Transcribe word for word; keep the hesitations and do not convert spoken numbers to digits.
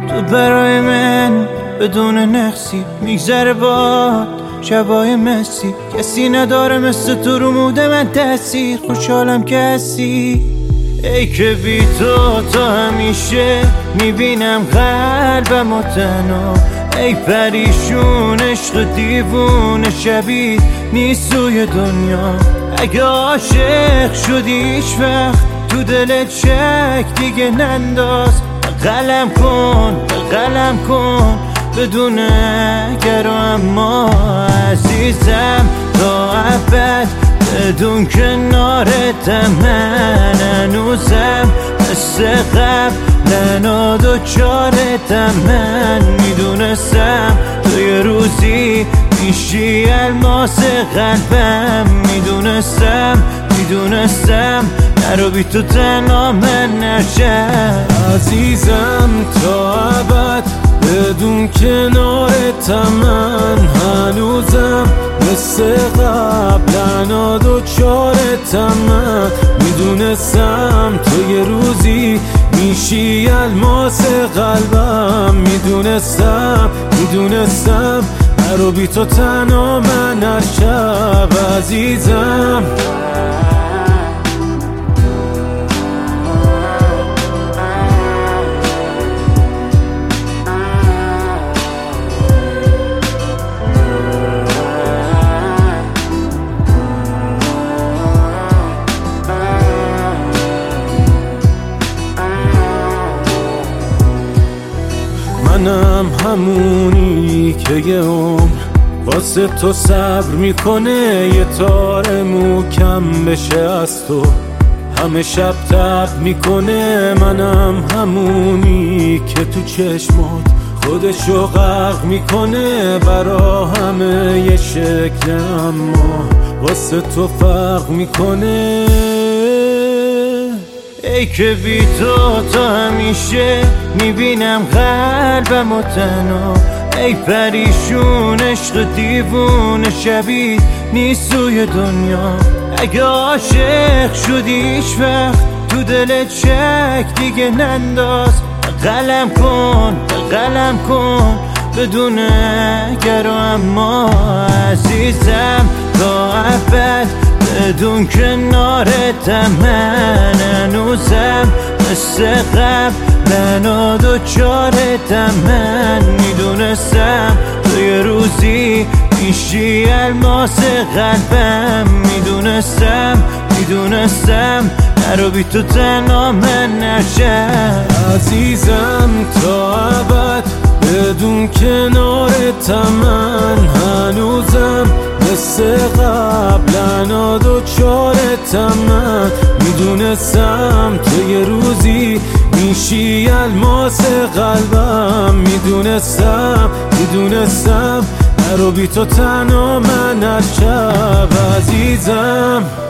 تو برای من بدون نقصی میگذره باد شبای مسی، کسی نداره مثل تو رو موده من تأثیر، خوشحالم که هستی. ای که بی تو تا همیشه میبینم قلبم و تنها، ای پریشون عشق دیوونه شبیه نیست توی دنیا. اگه عاشق شدی هیچ وقت تو دلت شک دیگه ننداز، قلم کن قلم کن بدون اگر و اما عزیزم تا ابد بدون کنارتم. من هنوزم مثل قبل و دوچارتم، من میدونستم تو یه روزی میشی الماس قلبم، میدونستم میدونستم نرو بی تو تنها من نشم. عزیزم تا ابد بدون کنارتم، من هنوزم مثل قبلنا دوچارتم، من میدونستم تو یه روزی میشی الماس قلبم، میدونستم میدونستم نرو بی تو تنها من هر شب. عزیزم منم همونی که یه عمر واسه تو صبر میکنه، یه تار موکم بشه از تو همه شب تب میکنه. منم همونی که تو چشمات خودشو غرق میکنه، برا همه یه شکل اما واسه تو فرق میکنه. ای که بی تو تا همیشه میبینم قلبم و تنها، ای پریشون عشق دیوونه شبیه نیست توی دنیا. اگه عاشق شدی هیچ وقت تو دلت شک دیگه ننداز، قلم کن قلم کن بدون اگر و اما عزیزم تا ابد بدون کنارتم. من هنوزم مثل قبل و دوچارتم، من میدونستم تو یه روزی میشی الماس قلبم، میدونستم میدونستم نرو بی تو تنها من نشم. عزیزم تا ابد بدون کنارتم، من هنوزم مثل قبلنا دوچارتم، من میدونستم تو یه روزی میشی الماس قلبم، میدونستم میدونستم نرو بی تو تنها من هر شب. عزیزم